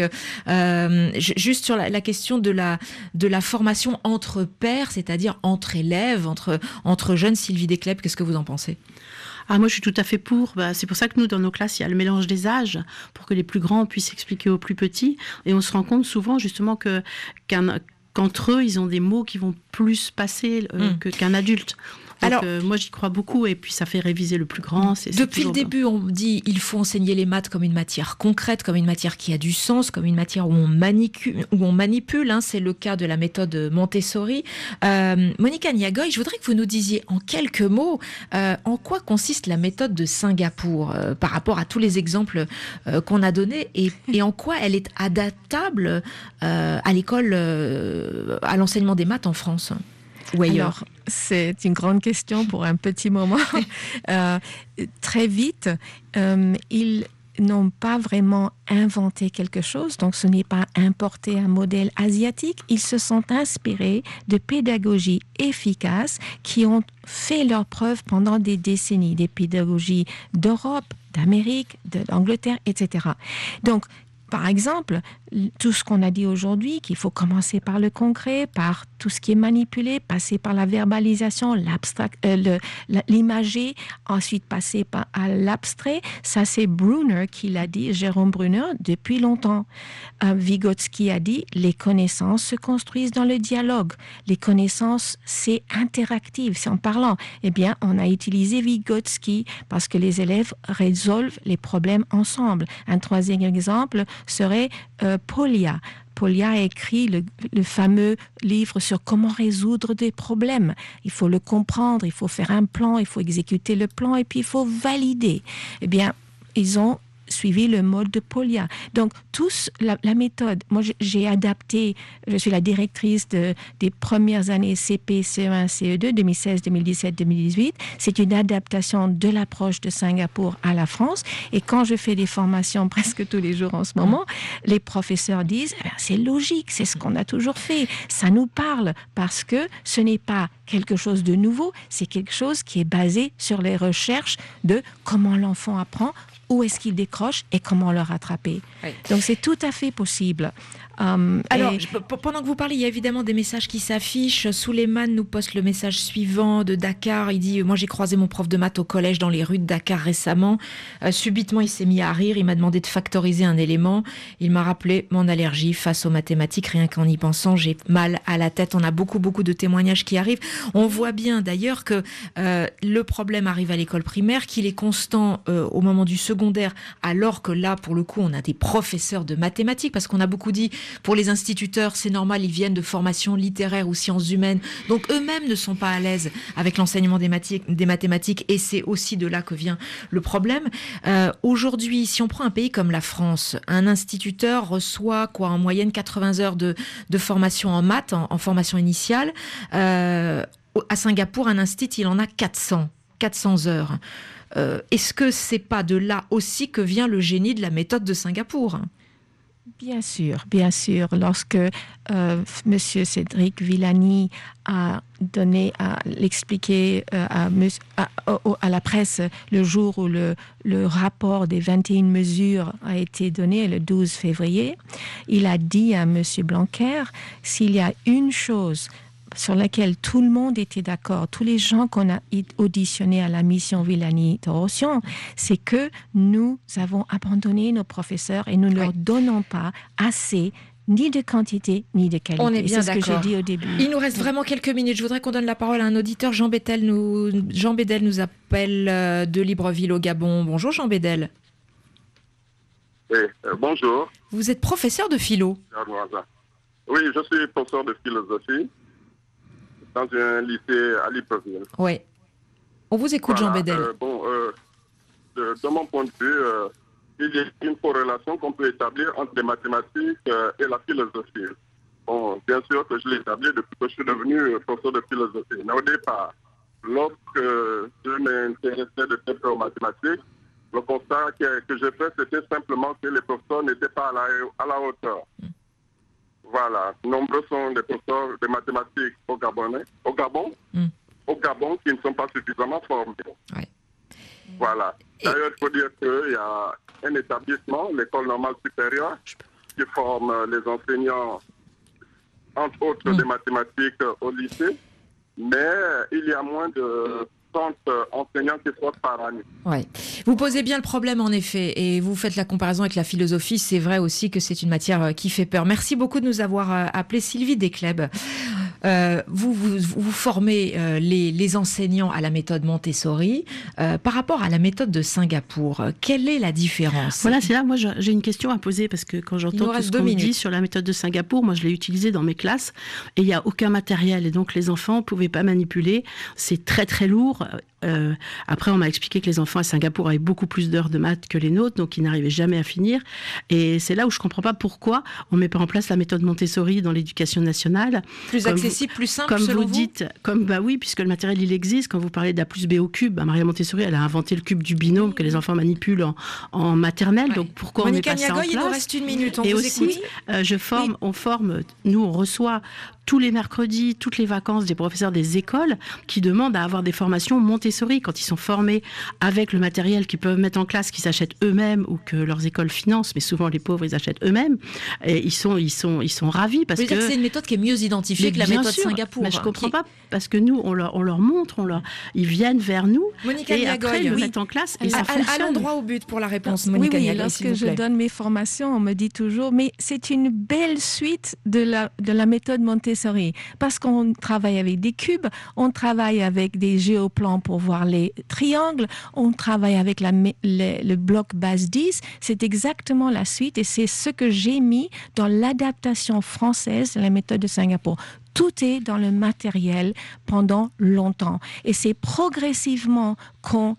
Euh, juste sur la, la question de la, de la formation entre pairs, c'est-à-dire entre élèves, entre, entre jeunes. Sylvie Desclèpes, qu'est-ce que vous en pensez ? Ah, moi, je suis tout à fait pour. Bah, c'est pour ça que nous, dans nos classes, il y a le mélange des âges, pour que les plus grands puissent expliquer aux plus petits. Et on se rend compte souvent, justement, que, qu'un, qu'entre eux, ils ont des mots qui vont plus passer euh, mmh. que, qu'un adulte. Donc, Alors, euh, moi, j'y crois beaucoup, et puis ça fait réviser le plus grand. C'est, depuis c'est le début, on dit il faut enseigner les maths comme une matière concrète, comme une matière qui a du sens, comme une matière où on manipule. Où on manipule hein, c'est le cas de la méthode Montessori. Euh, Monica Niagoy, je voudrais que vous nous disiez en quelques mots euh, en quoi consiste la méthode de Singapour euh, par rapport à tous les exemples euh, qu'on a donnés, et, et en quoi elle est adaptable euh, à l'école, euh, à l'enseignement des maths en France. Ou ailleurs. Alors, c'est une grande question pour un petit moment. euh, très vite, euh, ils n'ont pas vraiment inventé quelque chose, donc ce n'est pas importer un modèle asiatique. Ils se sont inspirés de pédagogies efficaces qui ont fait leurs preuves pendant des décennies, des pédagogies d'Europe, d'Amérique, d'Angleterre, et cetera. Donc, par exemple, tout ce qu'on a dit aujourd'hui, qu'il faut commencer par le concret, par tout ce qui est manipulé, passer par la verbalisation, l'abstract, euh, le, la, l'imagé, ensuite passer par à l'abstrait, ça c'est Brunner qui l'a dit, Jérôme Brunner, depuis longtemps. Euh, Vygotsky a dit, les connaissances se construisent dans le dialogue. Les connaissances, c'est interactif, c'est en parlant. Eh bien, on a utilisé Vygotsky parce que les élèves résolvent les problèmes ensemble. Un troisième exemple serait euh, Polya. Polya a écrit le, le fameux livre sur comment résoudre des problèmes. Il faut le comprendre, il faut faire un plan, il faut exécuter le plan et puis il faut valider. Eh bien, ils ont suivi le mode de Polya. Donc, tous, la, la méthode, moi j'ai adapté, je suis la directrice de, des premières années C P, C E un, C E deux, deux mille seize, deux mille dix-sept, deux mille dix-huit. C'est une adaptation de l'approche de Singapour à la France. Et quand je fais des formations presque tous les jours en ce moment, les professeurs disent, eh bien, c'est logique, c'est ce qu'on a toujours fait. Ça nous parle parce que ce n'est pas quelque chose de nouveau, c'est quelque chose qui est basé sur les recherches de comment l'enfant apprend, où est-ce qu'il décroche et comment le rattraper. Oui. Donc c'est tout à fait possible. Um, Alors, et... je, pendant que vous parlez, il y a évidemment des messages qui s'affichent. Souleiman nous poste le message suivant de Dakar. Il dit « Moi, j'ai croisé mon prof de maths au collège dans les rues de Dakar récemment. Euh, subitement, il s'est mis à rire. Il m'a demandé de factoriser un élément. Il m'a rappelé mon allergie face aux mathématiques. Rien qu'en y pensant, j'ai mal à la tête. » On a beaucoup, beaucoup de témoignages qui arrivent. On voit bien d'ailleurs que euh, le problème arrive à l'école primaire, qu'il est constant euh, au moment du secondaire, alors que là, pour le coup, on a des professeurs de mathématiques, parce qu'on a beaucoup dit... Pour les instituteurs, c'est normal, ils viennent de formations littéraires ou sciences humaines. Donc eux-mêmes ne sont pas à l'aise avec l'enseignement des, mathi- des mathématiques. Et c'est aussi de là que vient le problème. Euh, aujourd'hui, si on prend un pays comme la France, un instituteur reçoit quoi, en moyenne quatre-vingts heures de, de formation en maths, en, en formation initiale. Euh, à Singapour, un institut, il en a quatre cents, quatre cents heures. Euh, est-ce que c'est pas de là aussi que vient le génie de la méthode de Singapour ? Bien sûr, bien sûr. Lorsque euh, Monsieur Cédric Villani a donné, à l'expliquer euh, à, à, à, à la presse le jour où le, le rapport des vingt et une mesures a été donné, le douze février, il a dit à Monsieur Blanquer, s'il y a une chose sur laquelle tout le monde était d'accord, tous les gens qu'on a auditionnés à la mission Villani-Torossian, c'est que nous avons abandonné nos professeurs et nous ne oui. leur donnons pas assez ni de quantité, ni de qualité. On est bien c'est d'accord. ce que j'ai dit au début. Il nous reste vraiment quelques minutes. Je voudrais qu'on donne la parole à un auditeur. Jean Bédel nous, Jean Bédel nous appelle de Libreville au Gabon. Bonjour Jean Bédel. Oui, euh, bonjour. Vous êtes professeur de philo. Oui, je suis professeur de philosophie dans un lycée à Libreville. Oui. On vous écoute, voilà, Jean Bédel. Euh, bon, euh, de, de mon point de vue, euh, il y a une corrélation qu'on peut établir entre les mathématiques euh, et la philosophie. Bon, bien sûr que je l'ai établi depuis que je suis devenu professeur de philosophie. Mais au départ, lorsque je m'intéressais de très près aux mathématiques, le constat que, que j'ai fait, c'était simplement que les professeurs n'étaient pas à la, à la hauteur. Mm. Voilà, nombreux sont les professeurs de mathématiques au Gabon, au Gabon, mm. au Gabon qui ne sont pas suffisamment formés. Ouais. Voilà. D'ailleurs, il faut dire qu'il y a un établissement, l'école normale supérieure, qui forme les enseignants, entre autres, mm. des mathématiques au lycée, mais il y a moins de soixante euh, enseignants qui sortent par année. Ouais. Vous posez bien le problème en effet, et vous faites la comparaison avec la philosophie. C'est vrai aussi que c'est une matière qui fait peur. Merci beaucoup de nous avoir appelé. Sylvie Desclèbes. Euh, vous, vous, vous formez euh, les, les enseignants à la méthode Montessori. Euh, par rapport à la méthode de Singapour, quelle est la différence ? Voilà, c'est là, moi j'ai une question à poser, parce que quand j'entends tout ce qu'on me dit sur la méthode de Singapour, moi je l'ai utilisée dans mes classes, et il n'y a aucun matériel, et donc les enfants ne pouvaient pas manipuler. C'est très très lourd. Euh, après, on m'a expliqué que les enfants à Singapour avaient beaucoup plus d'heures de maths que les nôtres, donc ils n'arrivaient jamais à finir. Et c'est là où je ne comprends pas pourquoi on ne met pas en place la méthode Montessori dans l'éducation nationale. Plus comme accessible, vous, plus simple, comme selon vous vous dites, comme bah oui, puisque le matériel il existe. Quand vous parlez d'A plus B au cube, bah, Maria Montessori, elle a inventé le cube du binôme oui. que les enfants manipulent en, en maternelle. Ouais. Donc pourquoi Monica on met pas ça en place ? Il nous reste une minute. On Et vous aussi, écoute. Euh, je forme, oui. on forme, nous on reçoit tous les mercredis, toutes les vacances, des professeurs des écoles qui demandent à avoir des formations Montessori quand ils sont formés avec le matériel qu'ils peuvent mettre en classe, qu'ils s'achètent eux-mêmes ou que leurs écoles financent, mais souvent les pauvres ils achètent eux-mêmes. Et ils sont, ils sont, ils sont ravis parce que c'est une méthode qui est mieux identifiée mais que la méthode sûr, Singapour. Mais je comprends qui... pas parce que nous on leur, on leur montre, on leur, ils viennent vers nous Monica et Niagoy, après ils oui. le mettent en classe et à, ça à, fonctionne. Allons droit au but pour la réponse, oui, Monica oui, Niagoy, lorsque je donne mes formations, on me dit toujours, mais c'est une belle suite de la de la méthode Montessori. Parce qu'on travaille avec des cubes, on travaille avec des géoplans pour voir les triangles, on travaille avec la, le, le bloc base dix. C'est exactement la suite et c'est ce que j'ai mis dans l'adaptation française de la méthode de Singapour. Tout est dans le matériel pendant longtemps. Et c'est progressivement qu'on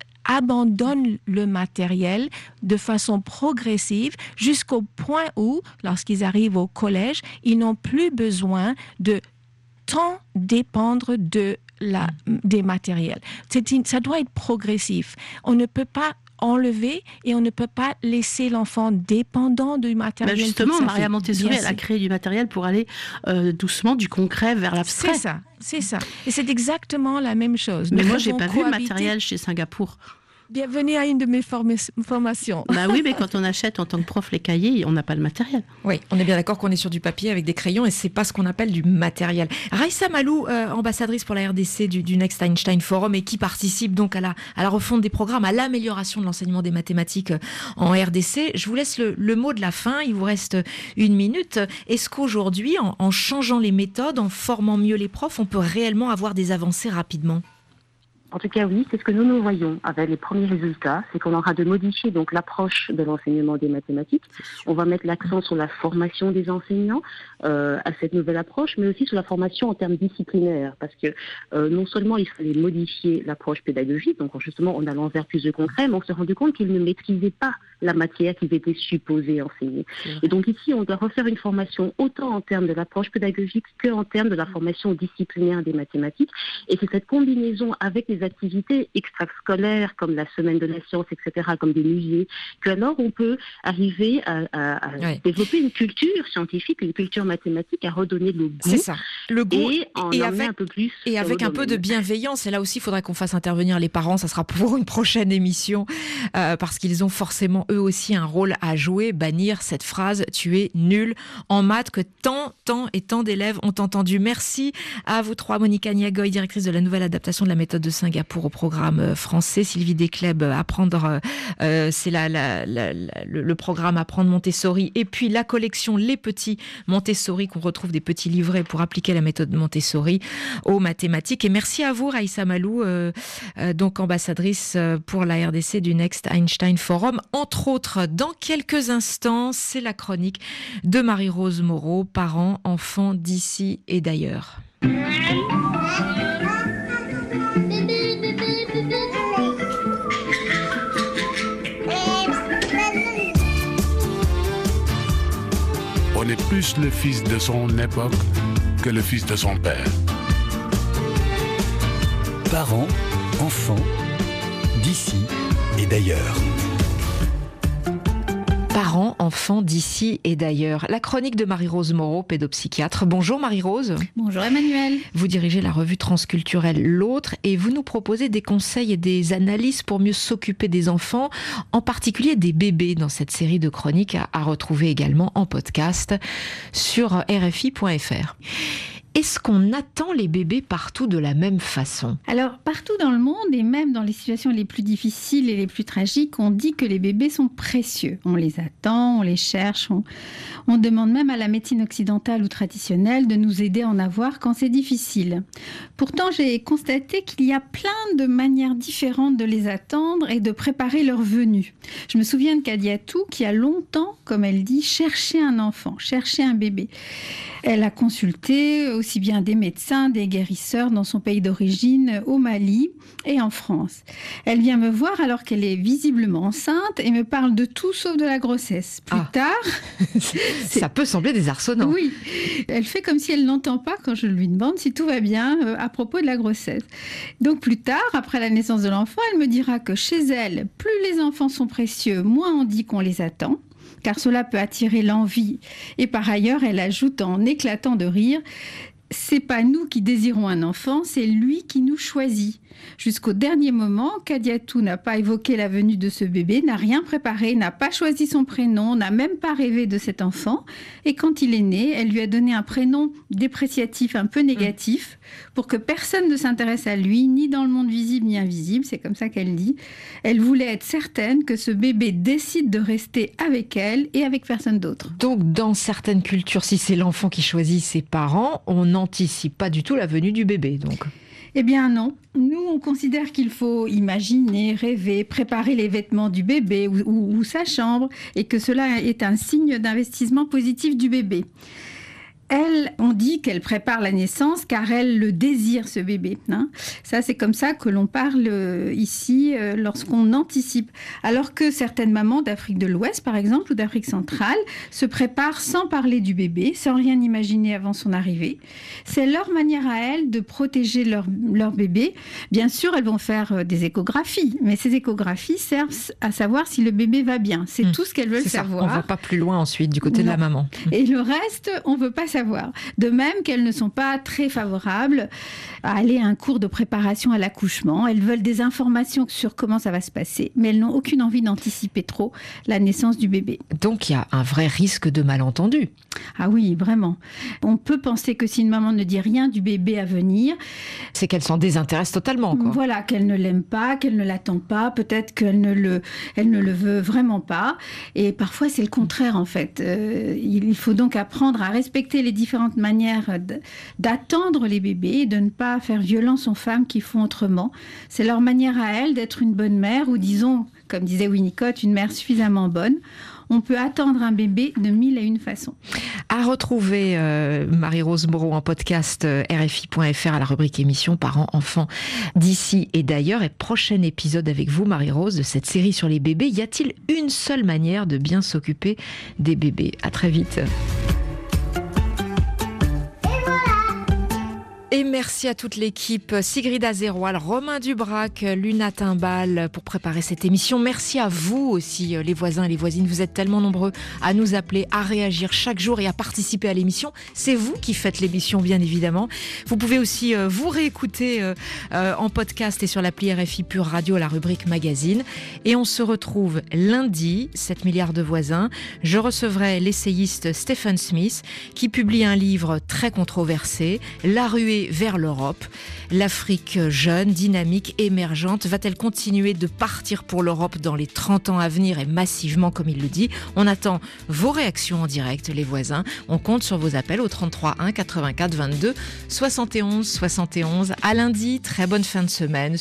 abandonne le matériel de façon progressive jusqu'au point où, lorsqu'ils arrivent au collège, ils n'ont plus besoin de tant dépendre de la, des matériels. C'est une, ça doit être progressif. On ne peut pas enlever et on ne peut pas laisser l'enfant dépendant du matériel. Ben justement, Maria Montessori, elle a créé du matériel pour aller euh, doucement du concret vers l'abstrait. C'est ça, c'est ça. Et c'est exactement la même chose. Mais Nous moi, j'ai pas cohabiter... vu le matériel chez Singapour. Bienvenue à une de mes form- formations. Bah oui, mais quand on achète en tant que prof les cahiers, on n'a pas le matériel. Oui, on est bien d'accord qu'on est sur du papier avec des crayons et c'est pas ce qu'on appelle du matériel. Raïssa Malou, euh, ambassadrice pour la R D C du, du Next Einstein Forum et qui participe donc à la, à la refonte des programmes, à l'amélioration de l'enseignement des mathématiques en R D C. Je vous laisse le, le mot de la fin, il vous reste une minute. Est-ce qu'aujourd'hui, en, en changeant les méthodes, en formant mieux les profs, on peut réellement avoir des avancées rapidement ? En tout cas, oui, c'est ce que nous nous voyons avec les premiers résultats, c'est qu'on aura de modifier donc l'approche de l'enseignement des mathématiques. On va mettre l'accent sur la formation des enseignants euh, à cette nouvelle approche, mais aussi sur la formation en termes disciplinaires, parce que euh, non seulement il fallait modifier l'approche pédagogique, donc justement en allant vers plus de concret, mais on s'est rendu compte qu'ils ne maîtrisaient pas la matière qu'ils étaient supposés enseigner. Et donc ici, on doit refaire une formation autant en termes de l'approche pédagogique qu'en termes de la formation disciplinaire des mathématiques. Et c'est cette combinaison avec les activités extrascolaires comme la semaine de la science, et cetera, comme des musées, qu'alors on peut arriver à, à, à ouais. développer une culture scientifique, une culture mathématique, à redonner le goût. C'est ça, le goût et en et avec, avec, un peu plus et avec un peu de bienveillance. Et là aussi, il faudrait qu'on fasse intervenir les parents. Ça sera pour une prochaine émission euh, parce qu'ils ont forcément eux aussi un rôle à jouer. Bannir cette phrase « tu es nul » en maths que tant, tant et tant d'élèves ont entendu. Merci à vous trois. Monica Niagoy, directrice de la nouvelle adaptation de la méthode de Singapour au programme français. Sylvie Desclèbes, apprendre, euh, c'est la, la, la, la, le, le programme Apprendre Montessori. Et puis la collection Les Petits Montessori, qu'on retrouve des petits livrets pour appliquer la méthode Montessori aux mathématiques. Et merci à vous, Raïssa Malou, euh, euh, donc ambassadrice pour la R D C du Next Einstein Forum. Entre autres, dans quelques instants, c'est la chronique de Marie-Rose Moreau, parents, enfants d'ici et d'ailleurs. On est plus le fils de son époque que le fils de son père. Parents, enfants, d'ici et d'ailleurs. Parents, enfants d'ici et d'ailleurs. La chronique de Marie-Rose Moreau, pédopsychiatre. Bonjour Marie-Rose. Bonjour Emmanuel. Vous dirigez la revue transculturelle L'Autre et vous nous proposez des conseils et des analyses pour mieux s'occuper des enfants, en particulier des bébés, dans cette série de chroniques à, à retrouver également en podcast sur R F I point F R. Est-ce qu'on attend les bébés partout de la même façon ? Alors, partout dans le monde, et même dans les situations les plus difficiles et les plus tragiques, on dit que les bébés sont précieux. On les attend, on les cherche, on, on demande même à la médecine occidentale ou traditionnelle de nous aider à en avoir quand c'est difficile. Pourtant, j'ai constaté qu'il y a plein de manières différentes de les attendre et de préparer leur venue. Je me souviens de Kadiatou qui a longtemps, comme elle dit, cherché un enfant, cherché un bébé. Elle a consulté aussi bien des médecins, des guérisseurs dans son pays d'origine, au Mali et en France. Elle vient me voir alors qu'elle est visiblement enceinte et me parle de tout sauf de la grossesse. Plus ah. tard... Ça peut sembler désarçonnant. Oui, elle fait comme si elle n'entend pas quand je lui demande si tout va bien euh, à propos de la grossesse. Donc plus tard, après la naissance de l'enfant, elle me dira que chez elle, plus les enfants sont précieux, moins on dit qu'on les attend, car cela peut attirer l'envie. Et par ailleurs, elle ajoute en éclatant de rire, c'est pas nous qui désirons un enfant, c'est lui qui nous choisit. Jusqu'au dernier moment, Kadiatou n'a pas évoqué la venue de ce bébé, n'a rien préparé, n'a pas choisi son prénom, n'a même pas rêvé de cet enfant. Et quand il est né, elle lui a donné un prénom dépréciatif, un peu négatif, pour que personne ne s'intéresse à lui, ni dans le monde visible ni invisible, c'est comme ça qu'elle dit. Elle voulait être certaine que ce bébé décide de rester avec elle et avec personne d'autre. Donc, dans certaines cultures, si c'est l'enfant qui choisit ses parents, on n'anticipe pas du tout la venue du bébé, donc. Eh bien non, nous on considère qu'il faut imaginer, rêver, préparer les vêtements du bébé ou, ou, ou sa chambre et que cela est un signe d'investissement positif du bébé. Elle, on dit qu'elle prépare la naissance car elle le désire, ce bébé. Hein. Ça, c'est comme ça que l'on parle ici euh, lorsqu'on anticipe. Alors que certaines mamans d'Afrique de l'Ouest, par exemple, ou d'Afrique centrale, se préparent sans parler du bébé, sans rien imaginer avant son arrivée. C'est leur manière à elles de protéger leur, leur bébé. Bien sûr, elles vont faire des échographies, mais ces échographies servent à savoir si le bébé va bien. C'est mmh. tout ce qu'elles veulent c'est savoir. Ça. On ne va pas plus loin ensuite du côté non. de la maman. Et le reste, on ne veut pas savoir. De même qu'elles ne sont pas très favorables à aller à un cours de préparation à l'accouchement. Elles veulent des informations sur comment ça va se passer, mais elles n'ont aucune envie d'anticiper trop la naissance du bébé. Donc il y a un vrai risque de malentendu. Ah oui, vraiment. On peut penser que si une maman ne dit rien du bébé à venir... c'est qu'elle s'en désintéresse totalement, quoi. Voilà, qu'elle ne l'aime pas, qu'elle ne l'attend pas, peut-être qu'elle ne le, elle ne le veut vraiment pas. Et parfois, c'est le contraire, en fait. Euh, il faut donc apprendre à respecter les différentes manières d'attendre les bébés et de ne pas faire violence aux femmes qui font autrement. C'est leur manière à elles d'être une bonne mère, ou disons, comme disait Winnicott, une mère suffisamment bonne. On peut attendre un bébé de mille et une façons. À retrouver euh, Marie-Rose Moreau en podcast euh, R F I point F R à la rubrique émission Parents, enfants d'ici et d'ailleurs. Et prochain épisode avec vous, Marie-Rose, de cette série sur les bébés. Y a-t-il une seule manière de bien s'occuper des bébés ? À très vite. Et merci à toute l'équipe, Sigrid Azéroal, Romain Dubrac, Luna Timbal pour préparer cette émission. Merci à vous aussi, les voisins et les voisines. Vous êtes tellement nombreux à nous appeler, à réagir chaque jour et à participer à l'émission. C'est vous qui faites l'émission, bien évidemment. Vous pouvez aussi euh, vous réécouter euh, euh, en podcast et sur l'appli R F I Pure Radio à la rubrique magazine. Et on se retrouve lundi, sept milliards de voisins. Je recevrai l'essayiste Stephen Smith qui publie un livre très controversé, La ruée vers l'Europe. L'Afrique jeune, dynamique, émergente, va-t-elle continuer de partir pour l'Europe dans les trente ans à venir et massivement comme il le dit ? On attend vos réactions en direct, les voisins. On compte sur vos appels au trente-trois un quatre-vingt-quatre vingt-deux soixante et onze soixante et onze. À lundi, très bonne fin de semaine